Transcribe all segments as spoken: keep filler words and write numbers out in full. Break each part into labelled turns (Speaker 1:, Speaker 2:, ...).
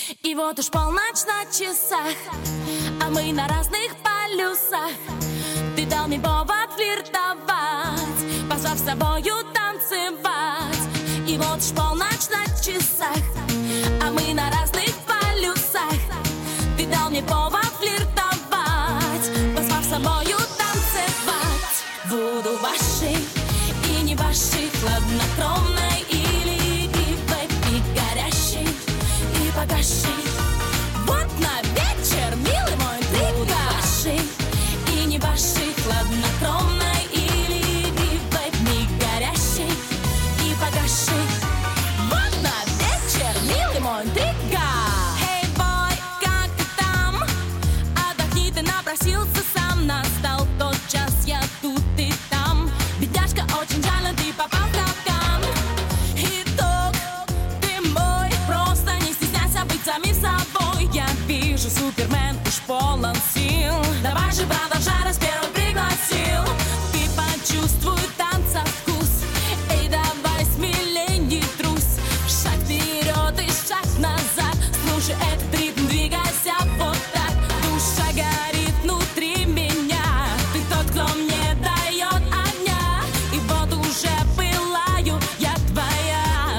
Speaker 1: И вот уж полночь на часах, а мы на разных полюсах. Ты дал мне повод флиртовать, позвав с собою танцевать. И вот уж полночь на часах, а мы на разных полюсах. Ты дал мне повод флиртовать, позвав с собою танцевать. Буду вашей и не вашей, хладнокровной или игривой, и горящей, и погасшей. Вот на вечер, милый мой, ты буду вашей и не вашей, хладнокровной или игривой, не горящей и погасшей. Вот на вечер, милый мой, интрига. Эй, бой, как ты там? Отдохни, ты напросился сам. Настал тот час, я тут и там. Бедняжка, очень жаль, но ты попал в капкан. Итог, ты мой, просто не стесняйся быть самим собой. Я вижу, Супермен уж полон сил. Давай же продолжай, раз первый пригласил. Ты почувствуй танца вкус. Эй, давай смелей, не трусь. Шаг вперед и шаг назад. Слушай этот ритм, двигайся вот так. Душа горит внутри меня. Ты тот, кто мне дает огня. И вот уже пылаю я твоя.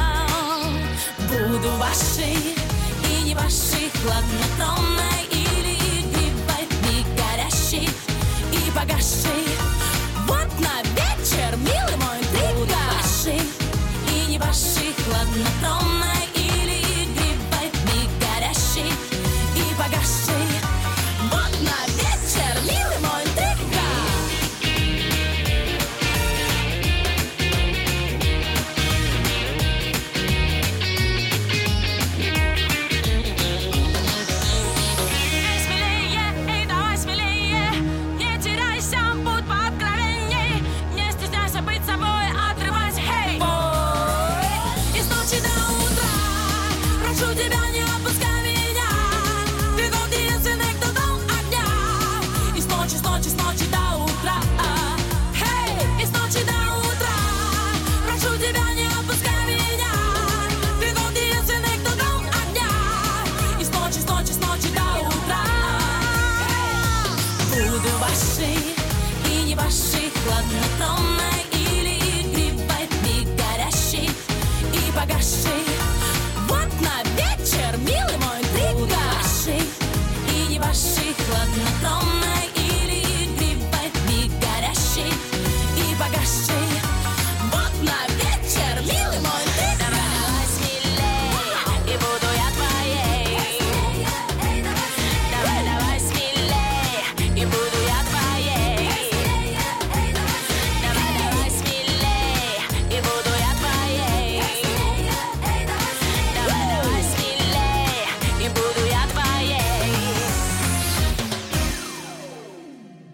Speaker 1: Буду вашей и не вашей, хладнокровной или игривой, не горящей и погасшей. Вот на вечер, милый мой, ты буду вашей и не вашей, хладнокровной или игривой, не горящей и погасшей. Вот на вечер, милый мой, интрига. Эй, смелее, эй, давай смелее. Не теряйся, будь пооткровенней. Не стесняйся быть собой, отрывайся, хей. Бой, и с ночи до утра прошу тебя, не отпускай меня. Ты тот единственный, кто дал огня. И с ночи, с ночи, с ночи до утра. Хей, и с ночи до утра прошу тебя, не отпускай меня. Ты тот единственный, кто дал огня. И с ночи, с ночи, с ночи до утра. Буду вашей и не вашей, хладнокровной или игривой, не горящей и погасшей.